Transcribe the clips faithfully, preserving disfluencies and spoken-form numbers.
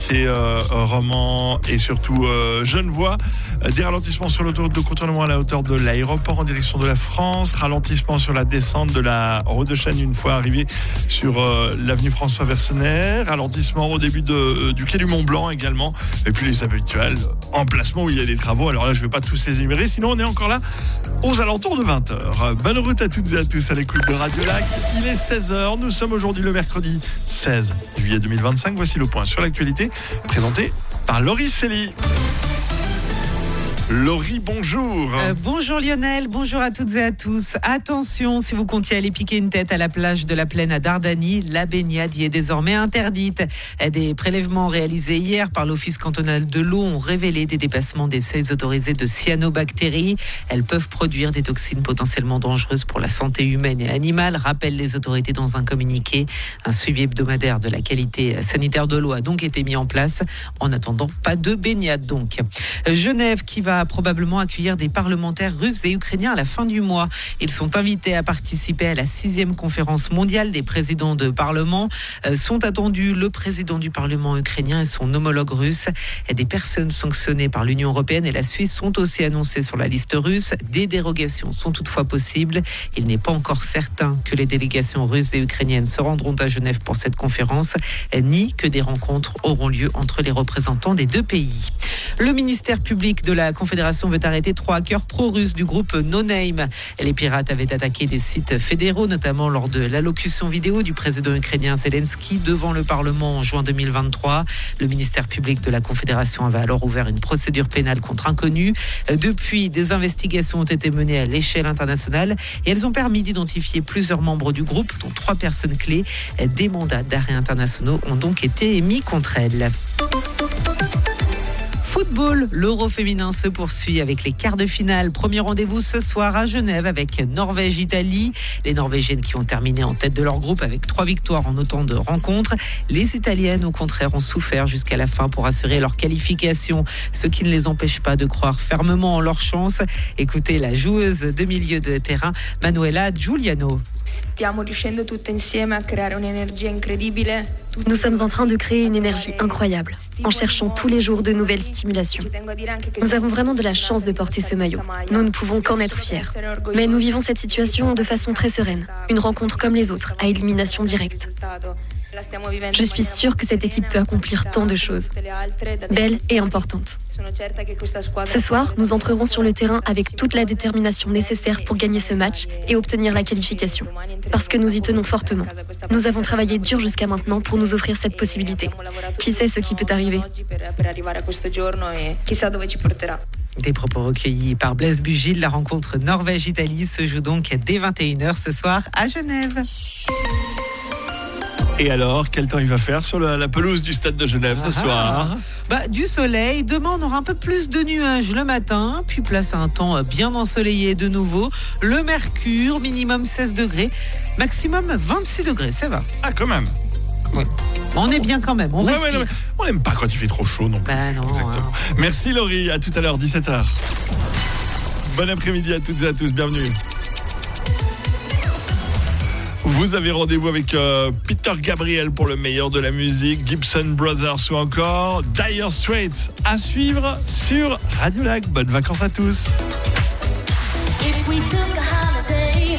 quartiers euh, romans et surtout euh, genevois. Des ralentissements sur l'autoroute de contournement à la hauteur de l'aéroport en direction de la France. Ralentissement sur la descente de la route de Chêne une fois arrivé sur euh, l'avenue François Versener. Ralentissement au début de, euh, du quai du Mont-Blanc également. Et puis les habituels emplacements où il y a des travaux. Alors là, je ne vais pas tous les énumérer, sinon on est encore là aux alentours de vingt heures. Bonne route à toutes et à tous à l'écoute de Radio Lac. Il est seize heures. Nous sommes aujourd'hui le mercredi seize juillet deux mille vingt-cinq. Voici le point sur l'actualité présenté par Laurie Célie. Laurie, bonjour. Euh, bonjour Lionel, bonjour à toutes et à tous. Attention, si vous comptiez aller piquer une tête à la plage de la Plaine à Dardany, la baignade y est désormais interdite. Des prélèvements réalisés hier par l'Office cantonal de l'eau ont révélé des dépassements des seuils autorisés de cyanobactéries. Elles peuvent produire des toxines potentiellement dangereuses pour la santé humaine et animale, rappellent les autorités dans un communiqué. Un suivi hebdomadaire de la qualité sanitaire de l'eau a donc été mis en place. En attendant, pas de baignade donc. Genève qui va probablement accueillir des parlementaires russes et ukrainiens à la fin du mois. Ils sont invités à participer à la sixième conférence mondiale des présidents de parlement. Euh, sont attendus le président du parlement ukrainien et son homologue russe. Et des personnes sanctionnées par l'Union européenne et la Suisse sont aussi annoncées sur la liste russe. Des dérogations sont toutefois possibles. Il n'est pas encore certain que les délégations russes et ukrainiennes se rendront à Genève pour cette conférence, ni que des rencontres auront lieu entre les représentants des deux pays. Le ministère public de la Confédération veut arrêter trois hackers pro-russes du groupe No Name. Les pirates avaient attaqué des sites fédéraux, notamment lors de l'allocution vidéo du président ukrainien Zelensky devant le Parlement en juin deux mille vingt-trois. Le ministère public de la Confédération avait alors ouvert une procédure pénale contre inconnus. Depuis, des investigations ont été menées à l'échelle internationale et elles ont permis d'identifier plusieurs membres du groupe, dont trois personnes clés. Des mandats d'arrêt internationaux ont donc été émis contre elles. Football, l'Euro féminin se poursuit avec les quarts de finale. Premier rendez-vous ce soir à Genève avec Norvège-Italie. Les Norvégiennes qui ont terminé en tête de leur groupe avec trois victoires en autant de rencontres. Les Italiennes, au contraire, ont souffert jusqu'à la fin pour assurer leur qualification, ce qui ne les empêche pas de croire fermement en leur chance. Écoutez la joueuse de milieu de terrain, Manuela Giuliano. Nous sommes en train de créer une énergie incroyable, en cherchant tous les jours de nouvelles stimulations. Nous avons vraiment de la chance de porter ce maillot. Nous ne pouvons qu'en être fiers. Mais nous vivons cette situation de façon très sereine. Une rencontre comme les autres, à élimination directe. Je suis sûre que cette équipe peut accomplir tant de choses, belles et importantes. Ce soir, nous entrerons sur le terrain avec toute la détermination nécessaire pour gagner ce match et obtenir la qualification, parce que nous y tenons fortement. Nous avons travaillé dur jusqu'à maintenant pour nous offrir cette possibilité. Qui sait ce qui peut arriver ? Des propos recueillis par Blaise Bugil. La rencontre Norvège-Italie se joue donc dès vingt et une heures ce soir à Genève. Et alors, quel temps il va faire sur la, la pelouse du stade de Genève ce ah, soir ? Bah, du soleil. Demain, on aura un peu plus de nuages le matin, puis place à un temps bien ensoleillé de nouveau. Le mercure, minimum seize degrés, maximum vingt-six degrés, ça va. Ah, quand même. Oui. On est bien quand même, on ouais, respire. Ouais, ouais. On n'aime pas quand il fait trop chaud non plus. Bah non. Exactement. Hein. Merci Laurie, à tout à l'heure, dix-sept heures. Bon après-midi à toutes et à tous, bienvenue. Vous avez rendez-vous avec euh, Peter Gabriel pour le meilleur de la musique, Gibson Brothers ou encore Dire Straits à suivre sur Radio Lac. Bonnes vacances à tous. If we took a holiday,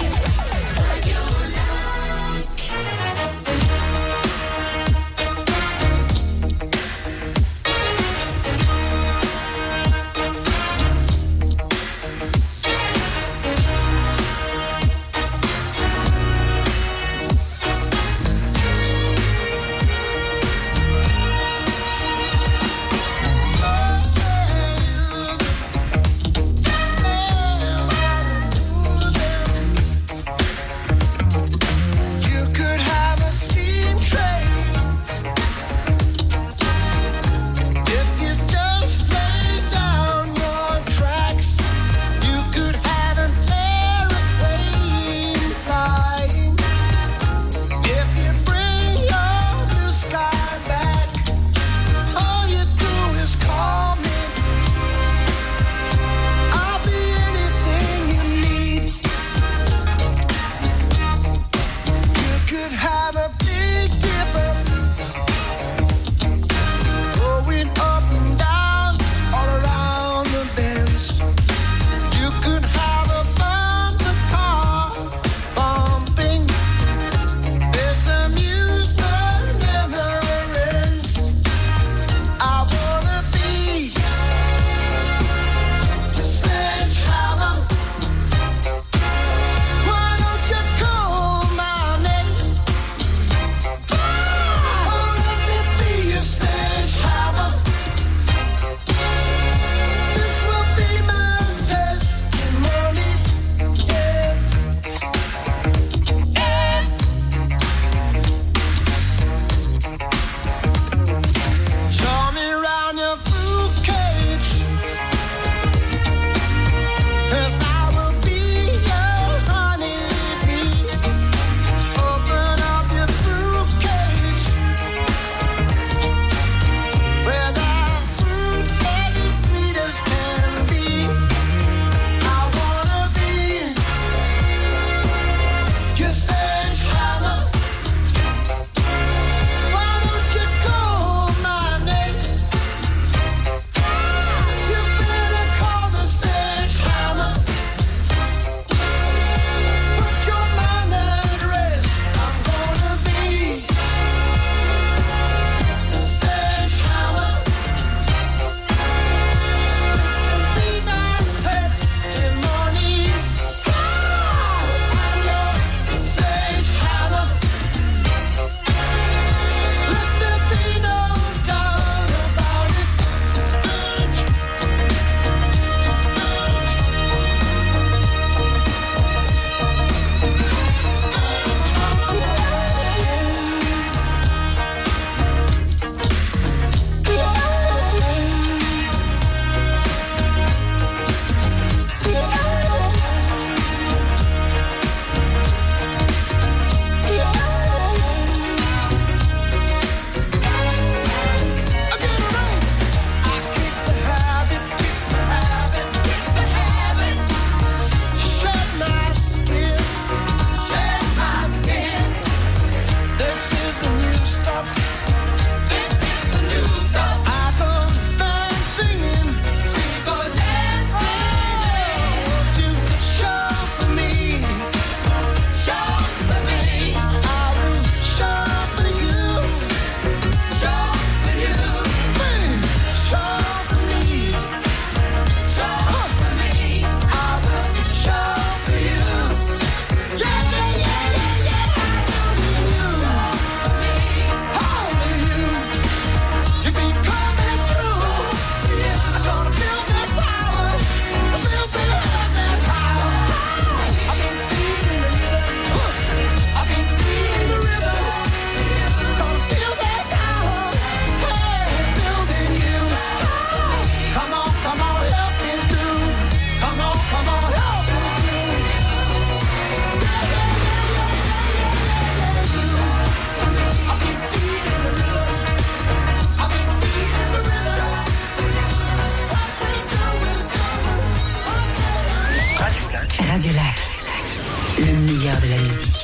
Radio Lac, le meilleur de la musique.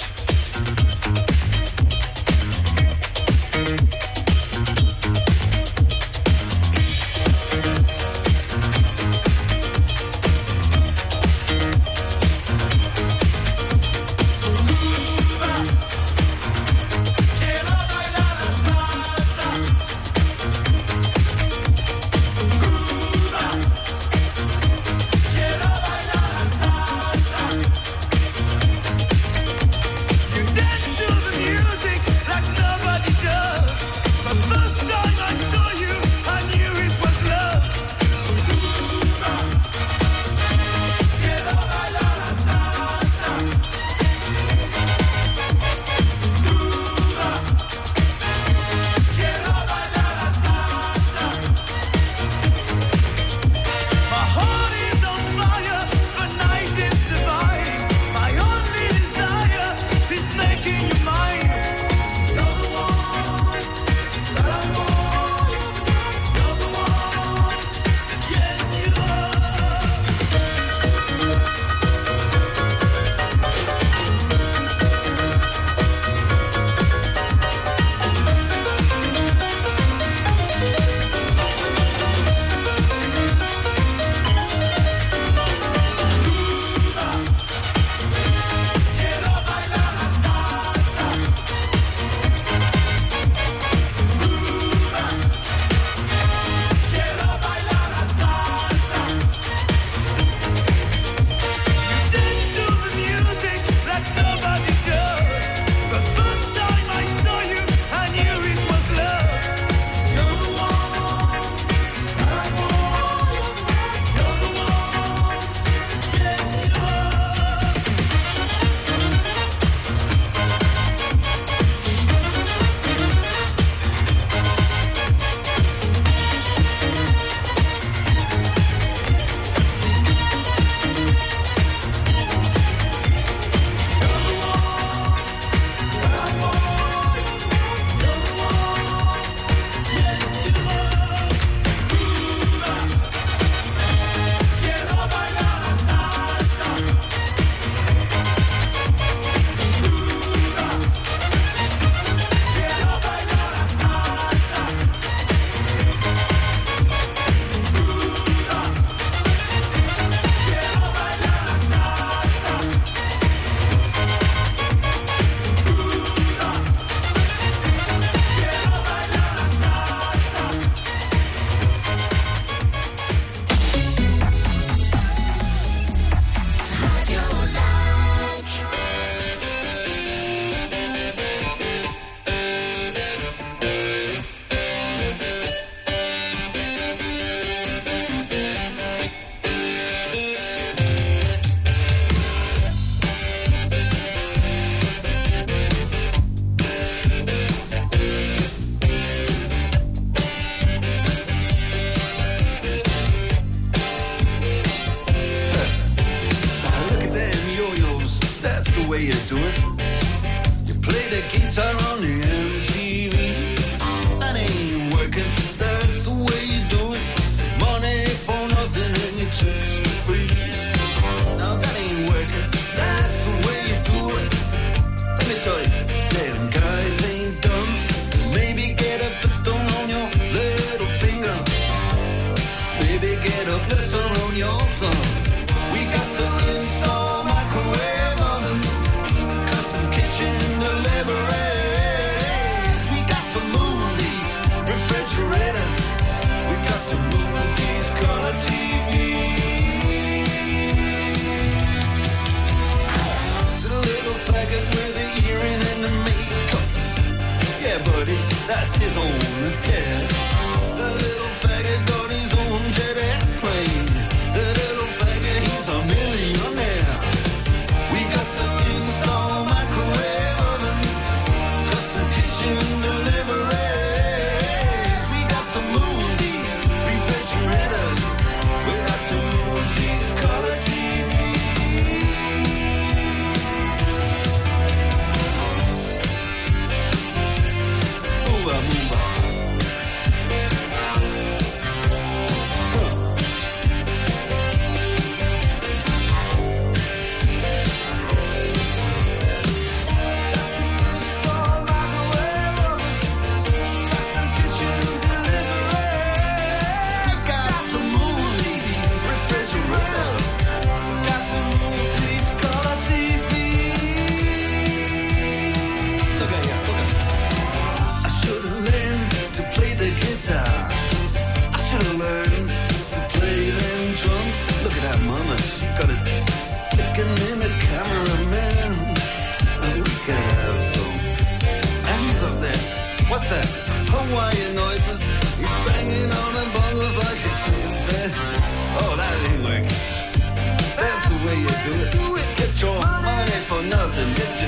Quiero bailar salsa.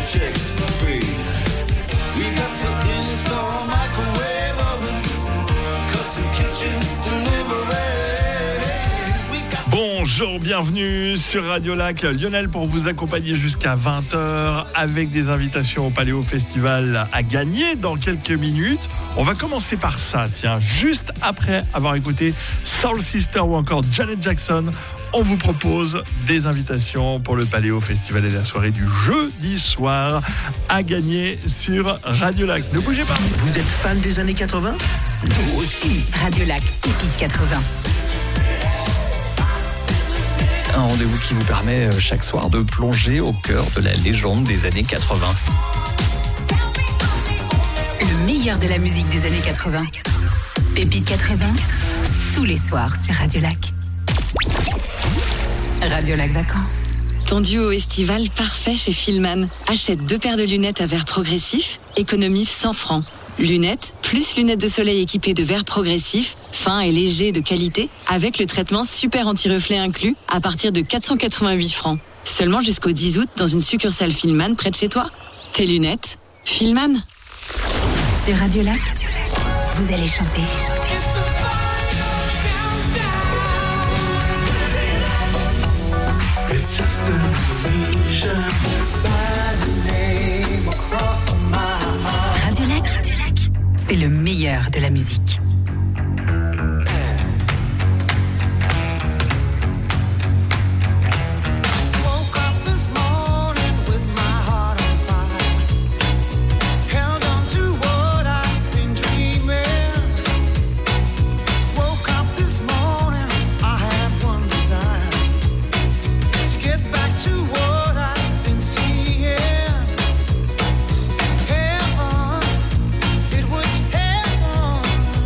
chicks free. We got to install microwave oven, custom kitchen delivery. Bonjour, bienvenue sur Radio Lac. Lionel pour vous accompagner jusqu'à vingt heures avec des invitations au Paléo Festival à gagner dans quelques minutes. On va commencer par ça, tiens, juste après avoir écouté Soul Sister ou encore Janet Jackson. On vous propose des invitations pour le Paléo Festival et la soirée du jeudi soir à gagner sur Radio Lac. Ne bougez pas. Vous êtes fan des années quatre-vingts ? Nous aussi. Radio Lac, Épique quatre-vingts. Un rendez-vous qui vous permet chaque soir de plonger au cœur de la légende des années quatre-vingts. Le meilleur de la musique des années quatre-vingts. Pépite quatre-vingts, tous les soirs sur Radio Lac. Radio Lac Vacances. Ton duo estival parfait chez Filman. Achète deux paires de lunettes à verre progressif, économise cent francs. Lunettes, plus lunettes de soleil équipées de verre progressif, fin et léger de qualité, avec le traitement super anti-reflet inclus, à partir de quatre cent quatre-vingt-huit francs. Seulement jusqu'au dix août dans une succursale Filman près de chez toi. Tes lunettes, Filman. Sur Radio Lac, vous allez chanter. It's just an illusion. Sign the name across my heart. Radio Lac, c'est le meilleur de la musique. Woke up this morning with my heart on fire. Held on to what I've been dreaming. Woke up this morning, I had one desire. To get back to what I've been seeing. Heaven, it was heaven.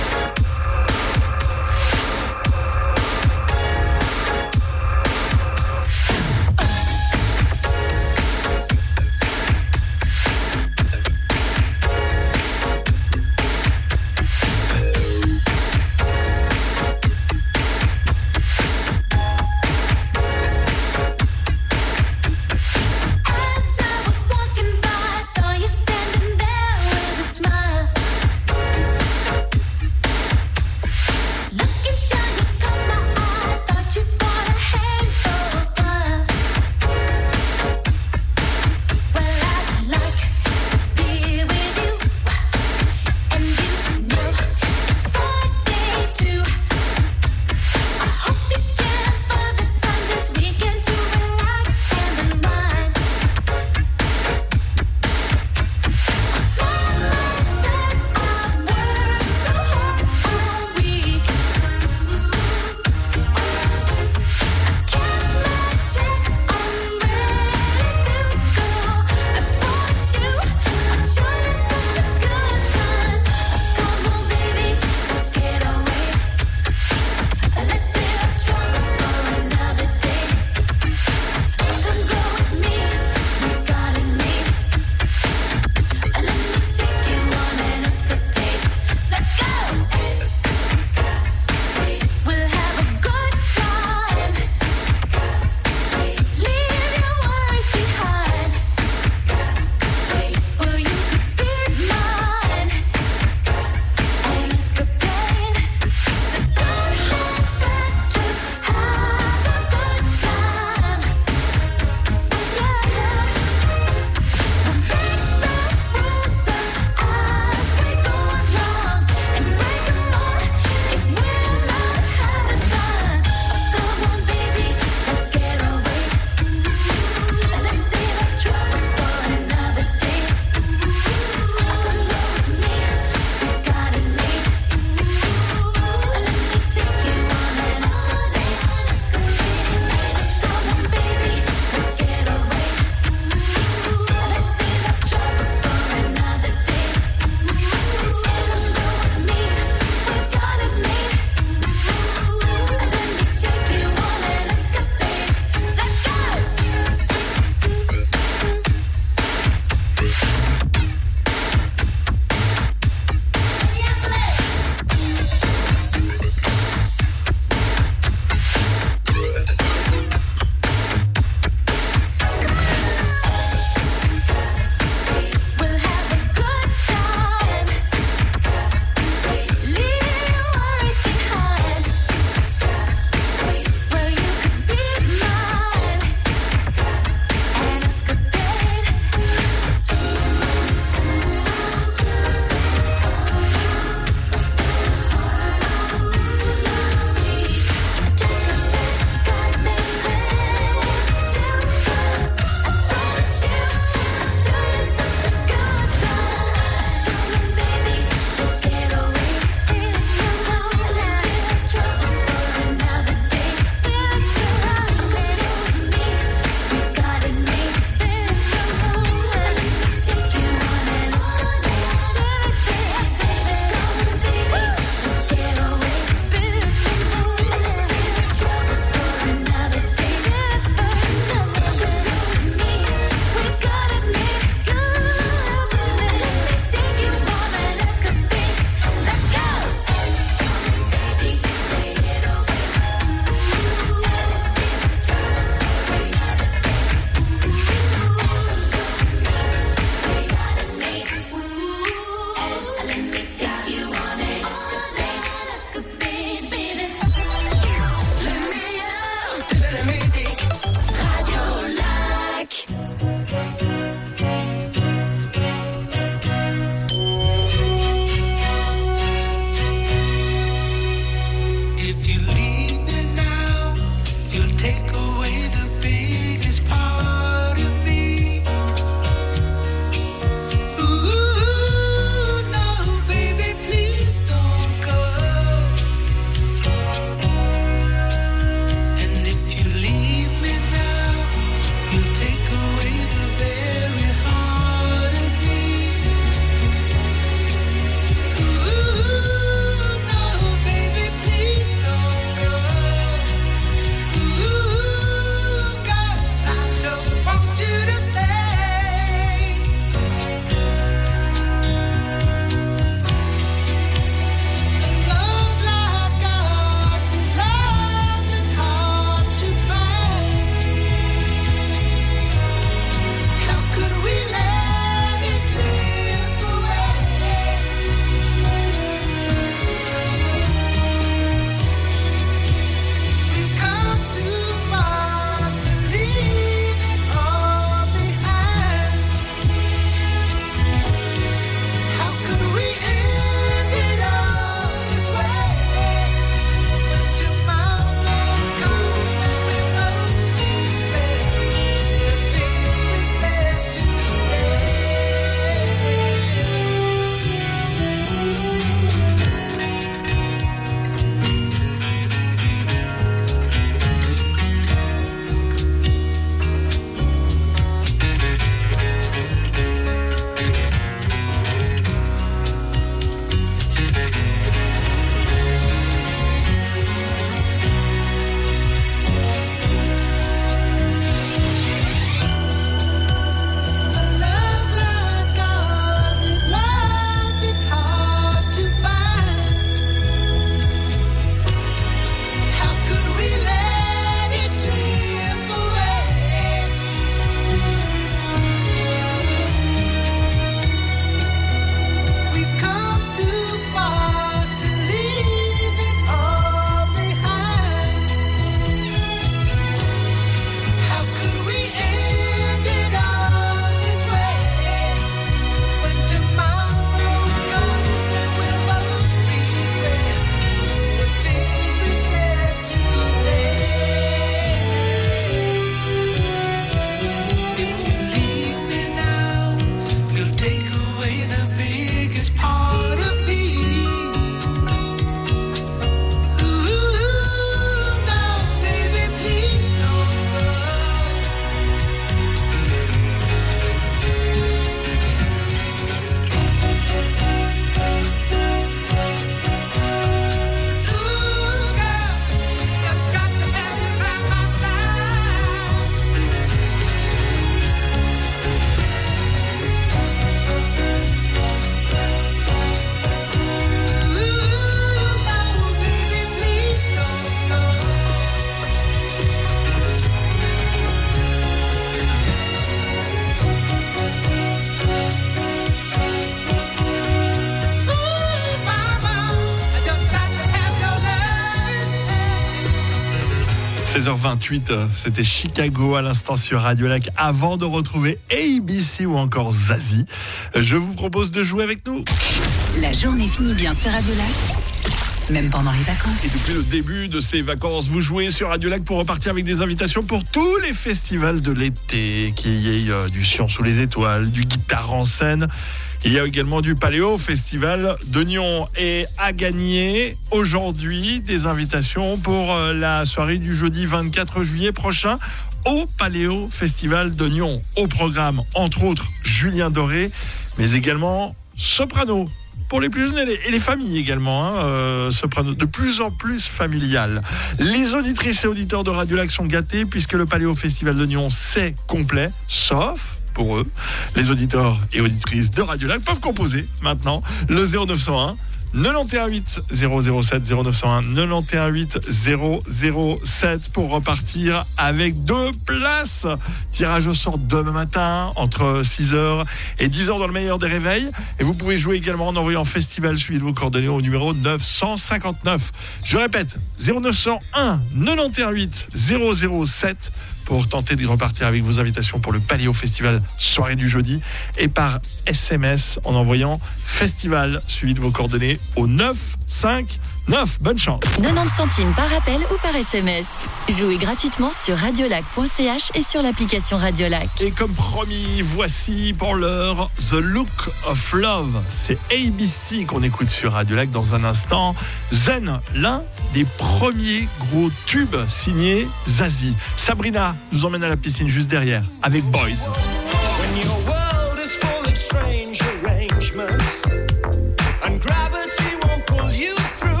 treize heures vingt-huit, c'était Chicago à l'instant sur Radio Lac. Avant de retrouver A B C ou encore Zazie, je vous propose de jouer avec nous. La journée finit bien sur Radio Lac, même pendant les vacances. Et depuis le début de ces vacances, vous jouez sur Radio Lac pour repartir avec des invitations pour tous les festivals de l'été, qu'il y ait euh, du Sion sous les étoiles, du Guitare en scène. Il y a également du Paléo Festival de Nyon. Et à gagner aujourd'hui des invitations pour euh, la soirée du jeudi vingt-quatre juillet prochain au Paléo Festival de Nyon. Au programme, entre autres, Julien Doré, mais également Soprano. Pour les plus jeunes et les, et les familles également, hein, euh, soprano de plus en plus familial. Les auditrices et auditeurs de Radio Lac sont gâtés puisque le Paléo Festival de Nyon, c'est complet, sauf pour eux. Les auditeurs et auditrices de Radio Lac peuvent composer maintenant le zéro neuf cent un quatre-vingt-onze huit zéro zéro sept zéro neuf cent un quatre-vingt-onze huit zéro zéro sept pour repartir avec deux places. Tirage au sort demain matin entre six heures et dix heures dans le meilleur des réveils. Et vous pouvez jouer également en envoyant festival suivi de vos coordonnées au numéro neuf cent cinquante-neuf. Je répète, zéro neuf cent un quatre-vingt-onze huit zéro zéro sept pour tenter de repartir avec vos invitations pour le Paléo Festival soirée du jeudi, et par S M S en envoyant festival suivi de vos coordonnées au neuf cinq neuf. Bonne chance. quatre-vingt-dix centimes par appel ou par S M S. Jouez gratuitement sur radiolac point c h et sur l'application Radiolac. Et comme promis, voici pour l'heure The Look of Love. C'est A B C qu'on écoute sur Radio Lac dans un instant. Zen, l'un des premiers gros tubes signés Zazie. Sabrina nous emmène à la piscine juste derrière avec Boys. When your world is full of strange arrangements and gravity won't pull you through,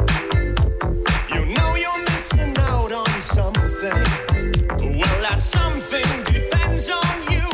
you know you're missing out on something. Well, that something depends on you.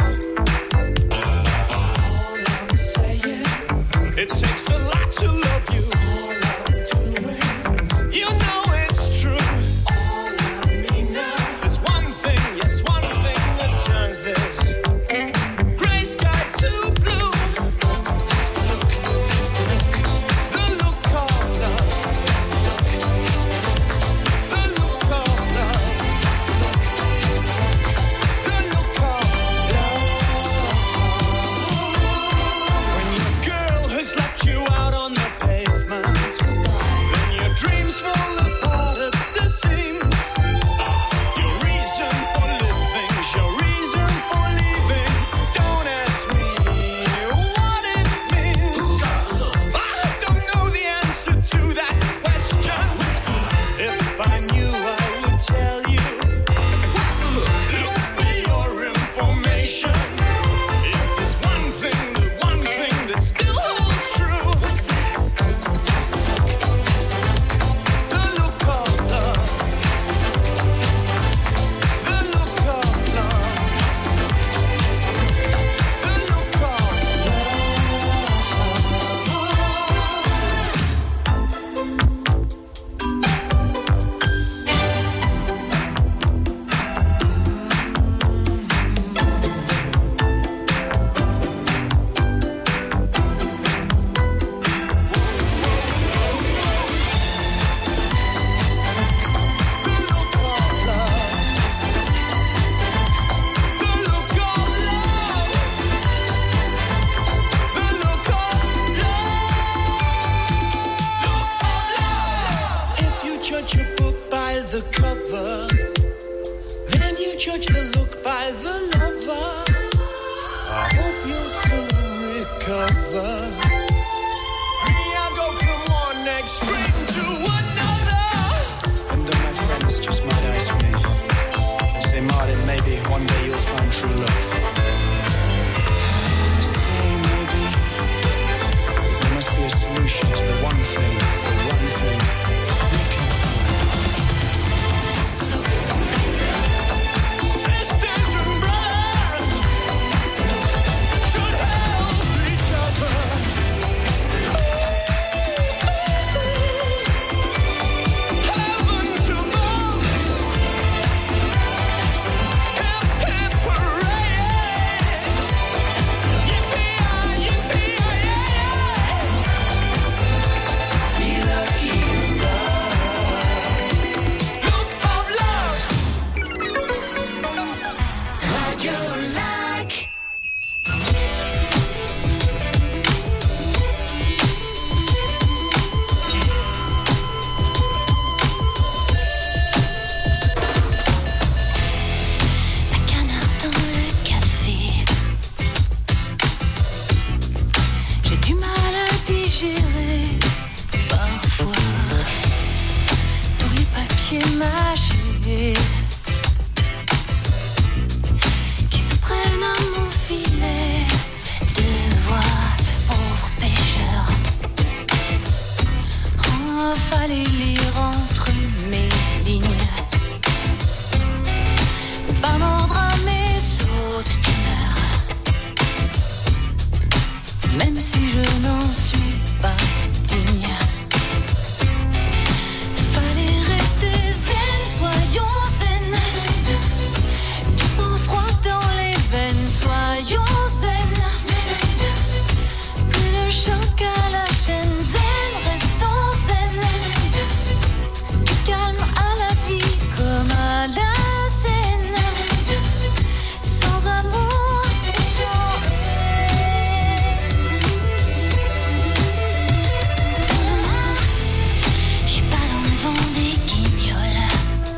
All I'm saying, it takes a lot to love you. All I'm doing, you know it's true. All I mean now, there's one thing, yes, one thing that turns this gray sky to blue. That's the look, that's the look, the look of love. That's the look, that's the look, the look of love. That's the look, that's the look, the look of love. When your girl has left you out on the pavement, then your dreams fall apart at the seams. Your reason for living, your reason for leaving. Don't ask me what it means. I don't know the answer to that question. If I knew, I would tell you. Look for your information. Is this one thing, the one thing that still holds true? That's the look, that's the look, the look of love. That's the look, that's the look, the look of love. That's the look, that's the look, the look If you judge a book by the cover, then you judge the look by the lover. I hope you'll soon recover. Me, I go from one extreme to another. And then my friends just might ask me, they say, Martin, maybe one day you'll find true love. I say maybe, but there must be a solution to the one thing, the one thing we can find. Sisters and brothers should help each other. Lac. Un canard dans le café. J'ai du mal à digérer parfois tous les papiers mâchés qui se prennent à mon filet de voix, pauvre pêcheur. Oh, fallait lire entre mes lignes, pas mordre à mes sautes d'humeur, même si je n'en suis pas digne. Fallait rester zen, soyons zen, du sang-froid dans les veines, soyons zen, plus de choc à la chaîne, zen, restons zen, du calme à la vie comme à la scène, sans amour et sans haine. Je suis pas dans le vent des guignols,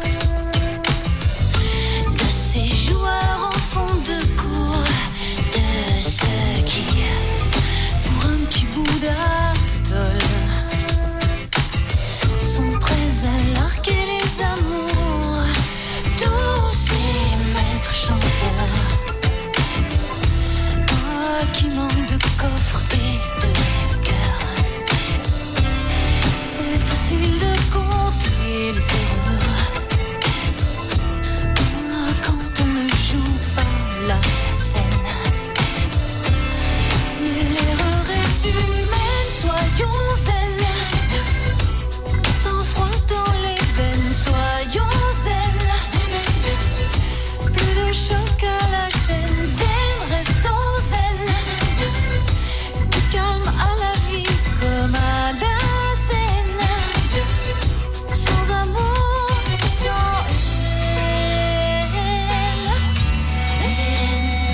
de ces joueurs en fond de cour, de ceux qui, pour un petit bout d'atoll, sont prêts à larguer les amours, tous ces maîtres chanteurs, oh, qui manquent de coffre et de cœur. C'est facile de compter les erreurs, oh, quand on ne joue pas la scène. Mais l'erreur est humaine, soyons zen, sans froid dans les veines, soyons zen, plus de choc à la chaîne, zen, restons zen, du calme à la vie comme à la scène, sans amour et sans haine, zen.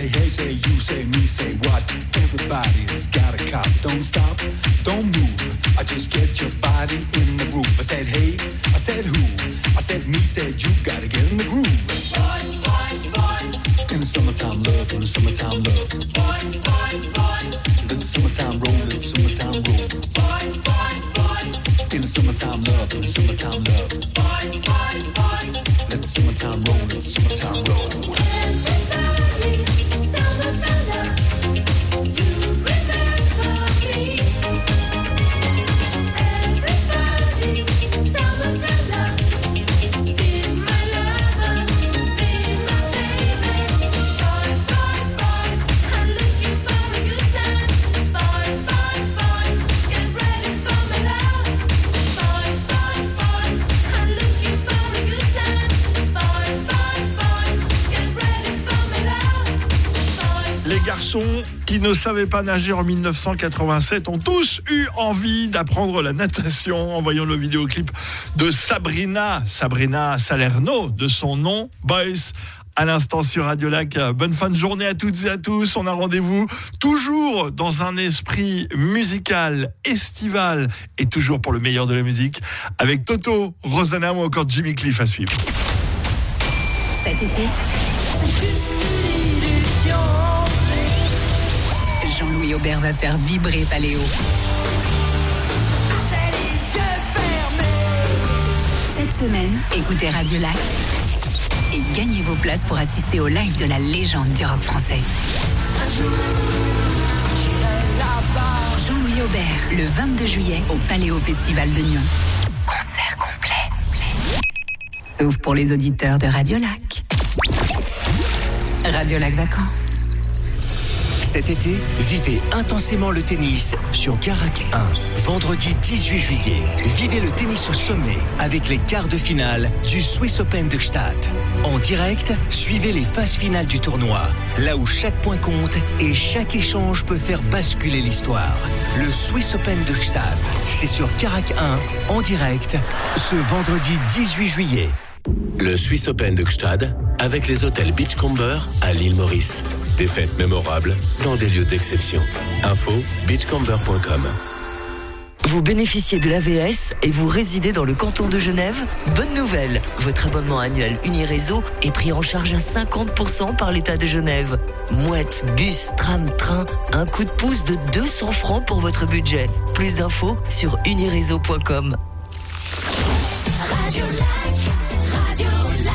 say hey, say you, say me, say what? Everybody's got a cop. Don't stop, don't move. I just get your body in the groove. I said hey, I said who? I said me, said you. Gotta get in the groove. Boys, boys, boys. In the summertime love, in the summertime love. Boys, boys, boys. Let the summertime roll, let the summertime roll. Boys, boys, boys. In the summertime love, in the summertime love. Boys, boys, boys. Let the summertime roll, let the summertime roll. Everybody, summertime love. You remember me. Everybody, summertime love. Be my lover, be my baby. Boys, boys, boys, I'm looking for a good time. Boys, boys, boys, get ready for my love. Boys, boys, boys, I'm looking for a good time. Boys, boys, boys, get ready for my love. Boys, Les garçons qui ne savaient pas nager en dix-neuf cent quatre-vingt-sept ont tous eu envie d'apprendre la natation en voyant le vidéoclip de Sabrina, Sabrina Salerno, de son nom, Boys. À l'instant sur Radio Lac. Bonne fin de journée à toutes et à tous. On a rendez-vous toujours dans un esprit musical, estival et toujours pour le meilleur de la musique avec Toto, Rosanna ou encore Jimmy Cliff à suivre. Cet été, Jean-Louis Aubert va faire vibrer Paléo. Cette semaine, écoutez Radio Lac et gagnez vos places pour assister au live de la légende du rock français. Jean-Louis Aubert, le vingt-deux juillet au Paléo Festival de Nyon. Concert complet. Sauf pour les auditeurs de Radio Lac. Radio Lac Vacances. Cet été, vivez intensément le tennis sur Garac un. Vendredi dix-huit juillet, vivez le tennis au sommet avec les quarts de finale du Swiss Open de Gstaad. En direct, suivez les phases finales du tournoi, là où chaque point compte et chaque échange peut faire basculer l'histoire. Le Swiss Open de Gstaad, c'est sur Garac un, en direct, ce vendredi dix-huit juillet. Le Swiss Open de Gstaad avec les hôtels Beachcomber à l'île Maurice. Des fêtes mémorables dans des lieux d'exception. Info beachcomber point com. Vous bénéficiez de l'A V S et vous résidez dans le canton de Genève? Bonne nouvelle! Votre abonnement annuel Uniréseau est pris en charge à cinquante pour cent par l'État de Genève. Mouette, bus, tram, train, un coup de pouce de deux cents francs pour votre budget. Plus d'infos sur uniréseau point com. Radio Lac, Radio Lac.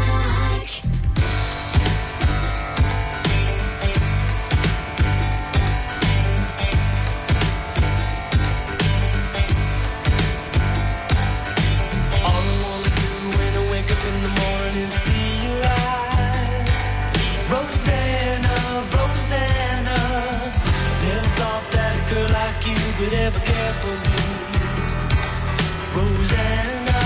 Would ever care for me, Rosanna.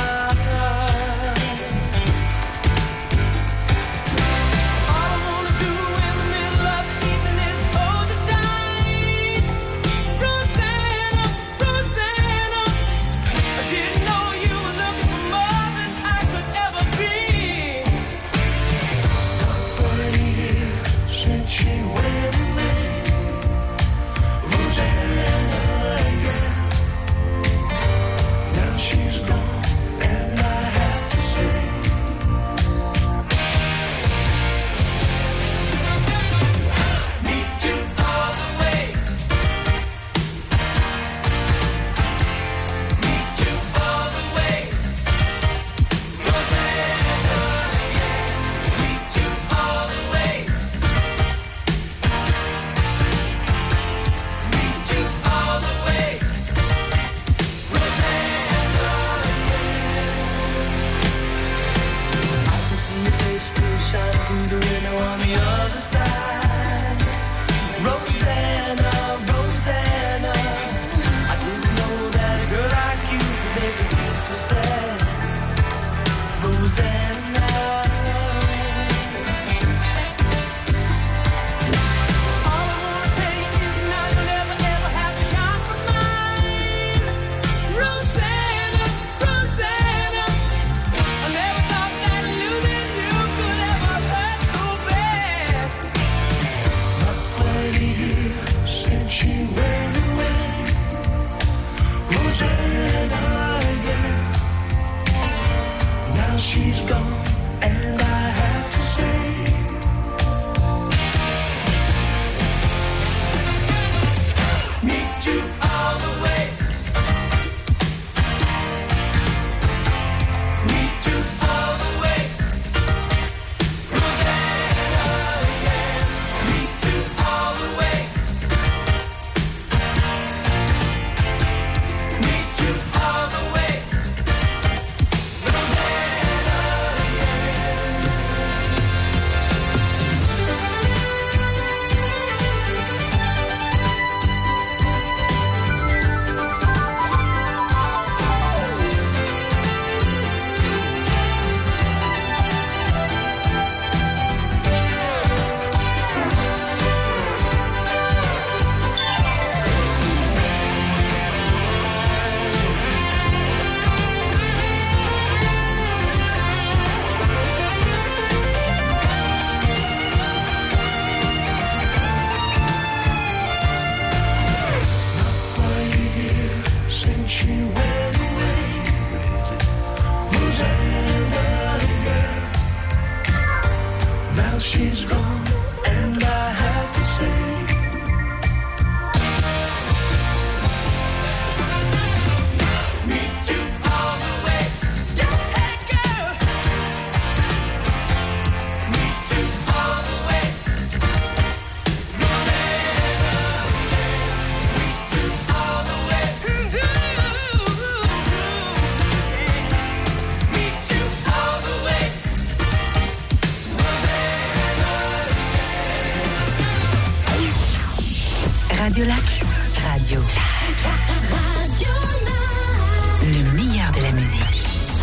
All I wanna do in the middle of the evening is hold you tight, Rosanna, Rosanna. I didn't know you were looking for more than I could ever be. Forty years since she went away, Rosanna. Radio Lac, Radio. Le meilleur de la musique.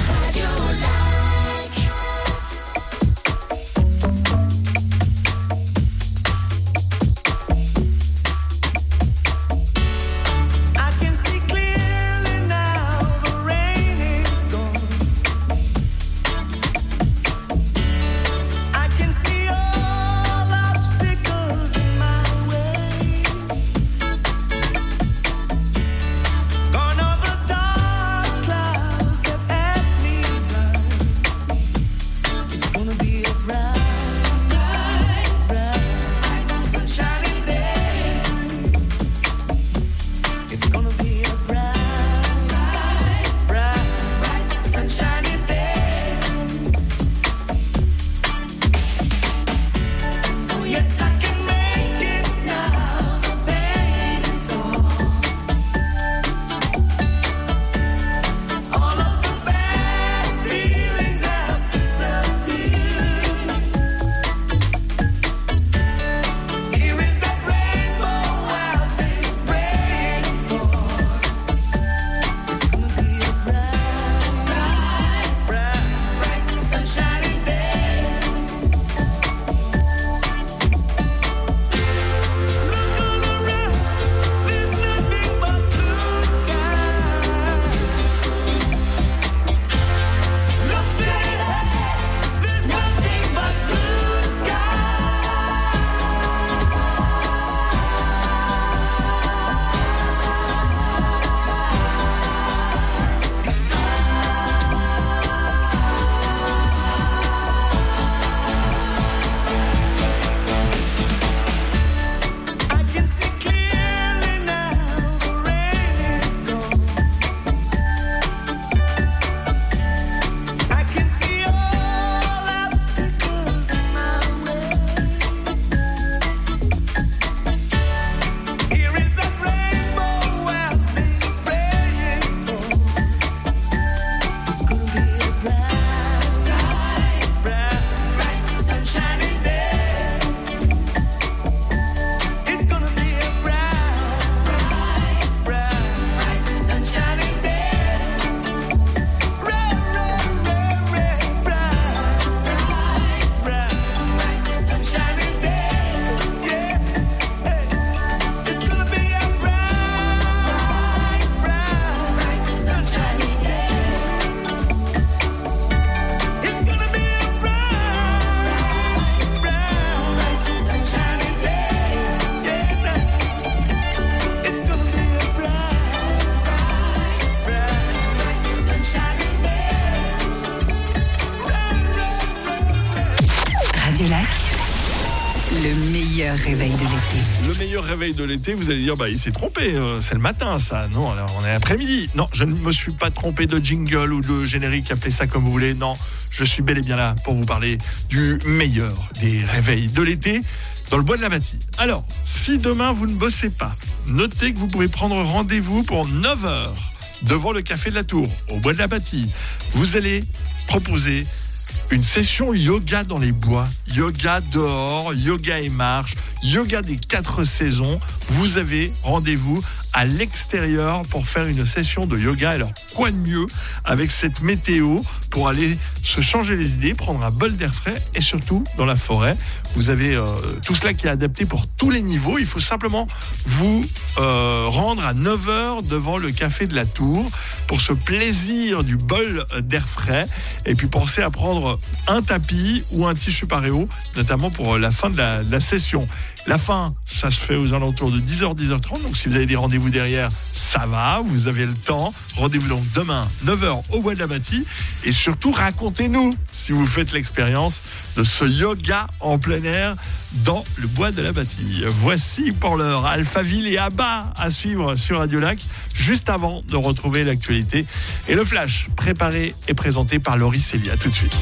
Le meilleur réveil de l'été. Le meilleur réveil de l'été, vous allez dire, bah, il s'est trompé, euh, c'est le matin ça. Non, alors on est après-midi. Non, je ne me suis pas trompé de jingle ou de générique, appelez ça comme vous voulez. Non, je suis bel et bien là pour vous parler du meilleur des réveils de l'été dans le bois de la Bâtie. Alors, si demain vous ne bossez pas, notez que vous pouvez prendre rendez-vous pour neuf heures devant le Café de la Tour, au bois de la Bâtie. Vous allez proposer une session yoga dans les bois, yoga dehors, yoga et marche, yoga des quatre saisons. Vous avez rendez-vous à l'extérieur pour faire une session de yoga. Alors, quoi de mieux avec cette météo pour aller se changer les idées, prendre un bol d'air frais et surtout dans la forêt. Vous avez euh, tout cela qui est adapté pour tous les niveaux. Il faut simplement vous euh, rendre à neuf heures devant le Café de la Tour pour ce plaisir du bol d'air frais. Et puis pensez à prendre un tapis ou un tissu paréo, notamment pour la fin de la, de la session. La fin, ça se fait aux alentours de dix heures, dix heures trente. Donc si vous avez des rendez-vous derrière, ça va, vous avez le temps. Rendez-vous donc demain, neuf heures au bois de la Bâtie. Et surtout, racontez-nous si vous faites l'expérience de ce yoga en plein air dans le bois de la Bâtie. Voici pour l'heure Alphaville et Abba à suivre sur Radio Lac, juste avant de retrouver l'actualité. Et le flash, préparé et présenté par Laurie Célia. Tout de suite.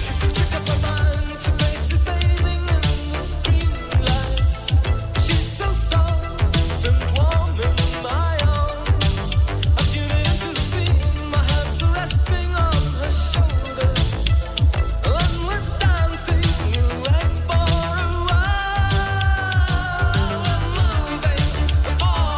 Oh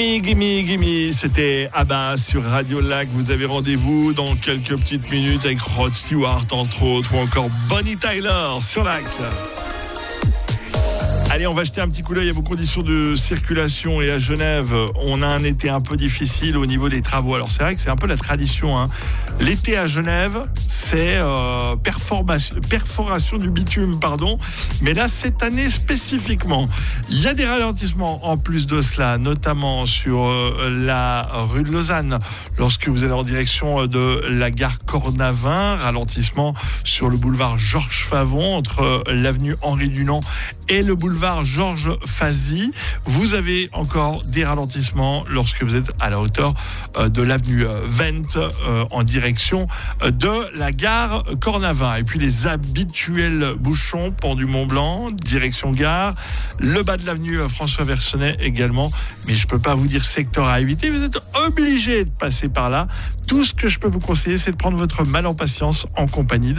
Gimme, gimme, gimme. C'était Abba sur Radio Lac. Vous avez rendez-vous dans quelques petites minutes avec Rod Stewart, entre autres, ou encore Bonnie Tyler sur Lac. Allez, on va jeter un petit coup d'œil à vos conditions de circulation. Et à Genève, on a un été un peu difficile au niveau des travaux. Alors c'est vrai que c'est un peu la tradition, hein. L'été à Genève, c'est euh, perforation, perforation du bitume, pardon. Mais là, cette année spécifiquement, il y a des ralentissements en plus de cela, notamment sur euh, la rue de Lausanne, lorsque vous allez en direction de la gare Cornavin. Ralentissement sur le boulevard Georges Favon, entre l'avenue Henri Dunant et le boulevard Georges Fazy. Vous avez encore des ralentissements lorsque vous êtes à la hauteur de l'avenue Vente en direction de la gare Cornavin. Et puis les habituels bouchons pont du Mont-Blanc, direction gare, le bas de l'avenue François Versonnet également. Mais je peux pas vous dire secteur à éviter, vous êtes obligé de passer par là. Tout ce que je peux vous conseiller, c'est de prendre votre mal en patience en compagnie de